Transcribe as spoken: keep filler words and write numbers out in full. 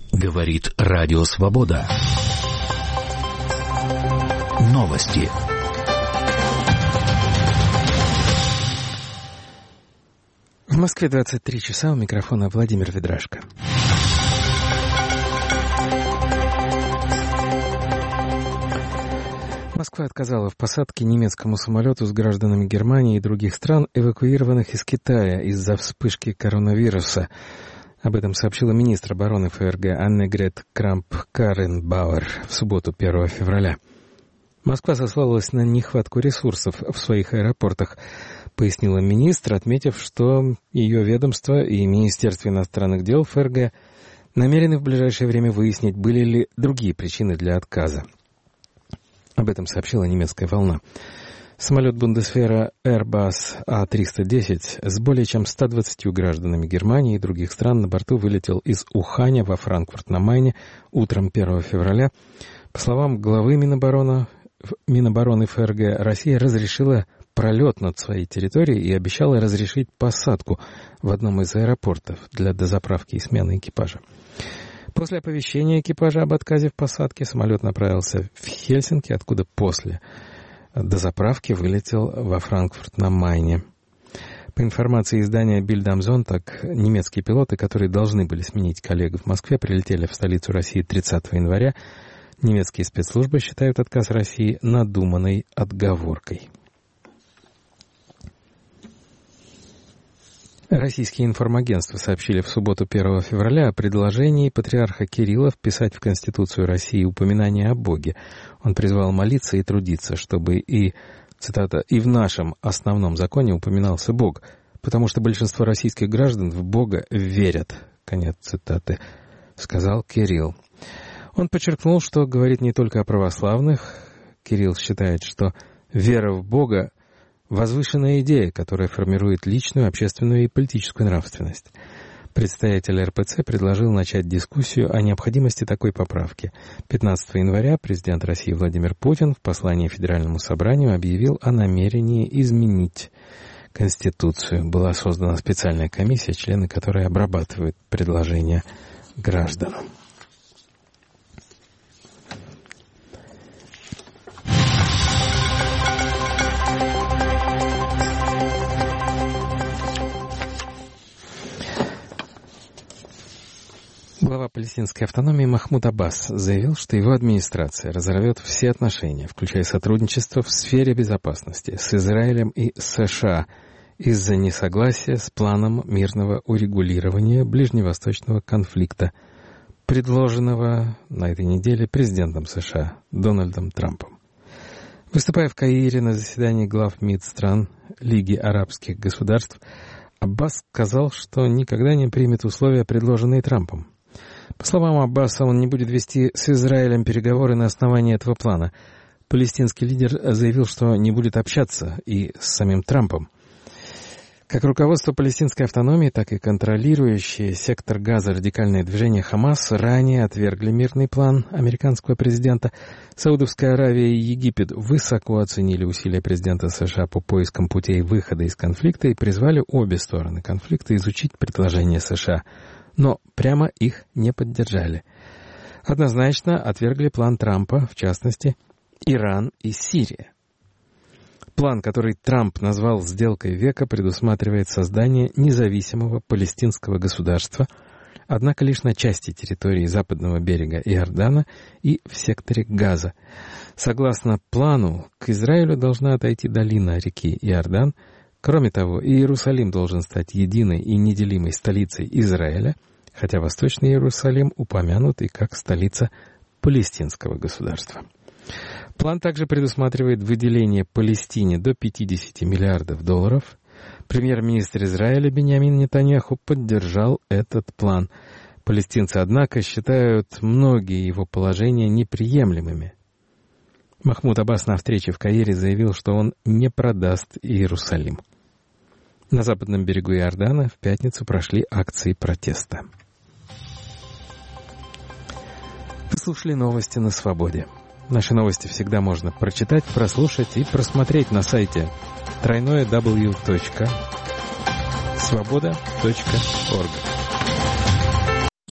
Говорит Радио Свобода. Новости. В Москве двадцать три часа, у микрофона Владимир Ведрашко. Москва отказала в посадке немецкому самолету с гражданами Германии и других стран, эвакуированных из Китая из-за вспышки коронавируса. Об этом сообщила министр обороны ФРГ Аннегрет Крамп-Карренбауэр в субботу, первого февраля. Москва сослалась на нехватку ресурсов в своих аэропортах, пояснила министр, отметив, что ее ведомство и Министерство иностранных дел ФРГ намерены в ближайшее время выяснить, были ли другие причины для отказа. Об этом сообщила немецкая «Волна». Самолет Бундесвера Airbus А триста десять с более чем ста двадцатью гражданами Германии и других стран на борту вылетел из Уханя во Франкфурт на Майне утром первого февраля. По словам главы Минобороны, Минобороны ФРГ, Россия разрешила пролет над своей территорией и обещала разрешить посадку в одном из аэропортов для дозаправки и смены экипажа. После оповещения экипажа об отказе в посадке самолет направился в Хельсинки, откуда после дозаправки вылетел во Франкфурт на Майне. По информации издания Bild am Sonntag, немецкие пилоты, которые должны были сменить коллег в Москве, прилетели в столицу России тридцатого января. Немецкие спецслужбы считают отказ России надуманной отговоркой. Российские информагентства сообщили в субботу, первого февраля, о предложении патриарха Кирилла вписать в Конституцию России упоминание о Боге. Он призвал молиться и трудиться, чтобы и, цитата, «и в нашем основном законе упоминался Бог, потому что большинство российских граждан в Бога верят», конец цитаты, сказал Кирилл. Он подчеркнул, что говорит не только о православных. Кирилл считает, что вера в Бога — возвышенная идея, которая формирует личную, общественную и политическую нравственность. Представитель эр пэ цэ предложил начать дискуссию о необходимости такой поправки. пятнадцатого января президент России Владимир Путин в послании Федеральному собранию объявил о намерении изменить Конституцию. Была создана специальная комиссия, члены которой обрабатывают предложения граждан. Глава палестинской автономии Махмуд Аббас заявил, что его администрация разорвет все отношения, включая сотрудничество в сфере безопасности с Израилем и США из-за несогласия с планом мирного урегулирования ближневосточного конфликта, предложенного на этой неделе президентом США Дональдом Трампом. Выступая в Каире на заседании глав МИД стран Лиги арабских государств, Аббас сказал, что никогда не примет условия, предложенные Трампом. По словам Аббаса, он не будет вести с Израилем переговоры на основании этого плана. Палестинский лидер заявил, что не будет общаться и с самим Трампом. Как руководство палестинской автономии, так и контролирующие сектор Газа радикальное движение Хамас ранее отвергли мирный план американского президента. Саудовская Аравия и Египет высоко оценили усилия президента США по поискам путей выхода из конфликта и призвали обе стороны конфликта изучить предложения США, но прямо их не поддержали. Однозначно отвергли план Трампа, в частности, Иран и Сирия. План, который Трамп назвал «сделкой века», предусматривает создание независимого палестинского государства, однако лишь на части территории западного берега Иордана и в секторе Газа. Согласно плану, к Израилю должна отойти долина реки Иордан. Кроме того, Иерусалим должен стать единой и неделимой столицей Израиля, хотя Восточный Иерусалим упомянут и как столица палестинского государства. План также предусматривает выделение Палестине до пятидесяти миллиардов долларов. Премьер-министр Израиля Биньямин Нетаньяху поддержал этот план. Палестинцы, однако, считают многие его положения неприемлемыми. Махмуд Аббас на встрече в Каире заявил, что он не продаст Иерусалим. На западном берегу Иордана в пятницу прошли акции протеста. Вы слушали новости на свободе. Наши новости всегда можно прочитать, прослушать и просмотреть на сайте дабл ю дабл ю дабл ю точка свобода точка орг.